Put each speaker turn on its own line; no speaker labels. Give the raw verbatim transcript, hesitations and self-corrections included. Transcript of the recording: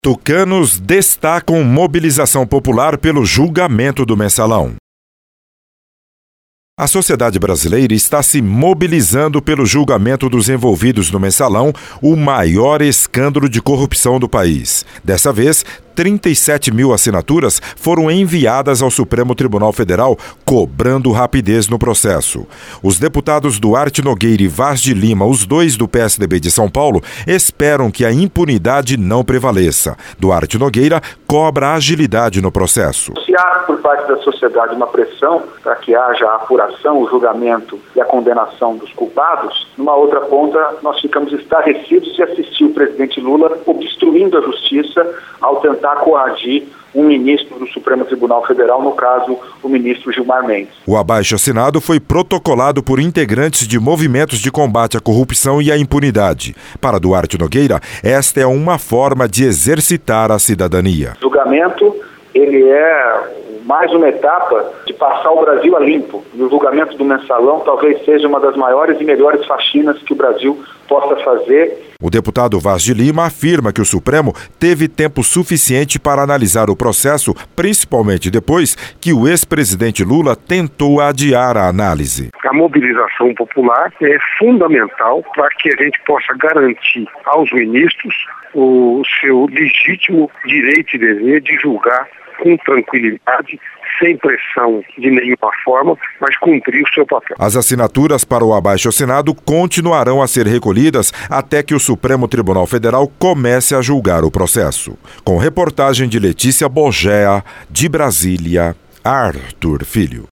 Tucanos destacam mobilização popular pelo julgamento do Mensalão. A sociedade brasileira está se mobilizando pelo julgamento dos envolvidos no Mensalão, o maior escândalo de corrupção do país. Dessa vez, trinta e sete mil assinaturas foram enviadas ao Supremo Tribunal Federal, cobrando rapidez no processo. Os deputados Duarte Nogueira e Vaz de Lima, os dois do P S D B de São Paulo, esperam que a impunidade não prevaleça. Duarte Nogueira cobra agilidade no processo.
Se há por parte da sociedade uma pressão para que haja a apuração, o julgamento e a condenação dos culpados, numa outra ponta nós ficamos estarrecidos de assistir o presidente Lula obstruindo a justiça ao tentar coagir um ministro do Supremo Tribunal Federal, no caso, o ministro Gilmar Mendes.
O abaixo-assinado foi protocolado por integrantes de movimentos de combate à corrupção e à impunidade. Para Duarte Nogueira, esta é uma forma de exercitar a cidadania.
O julgamento, ele é mais uma etapa de passar o Brasil a limpo. E o julgamento do Mensalão talvez seja uma das maiores e melhores faxinas que o Brasil possa fazer.
O deputado Vaz de Lima afirma que o Supremo teve tempo suficiente para analisar o processo, principalmente depois que o ex-presidente Lula tentou adiar a análise.
A mobilização popular é fundamental para que a gente possa garantir aos ministros o seu legítimo direito e dever de julgar com tranquilidade, sem pressão de nenhuma forma, mas cumprir o seu papel.
As assinaturas para o abaixo-assinado continuarão a ser recolhidas até que o Supremo Tribunal Federal comece a julgar o processo. Com reportagem de Letícia Bogea, de Brasília, Arthur Filho.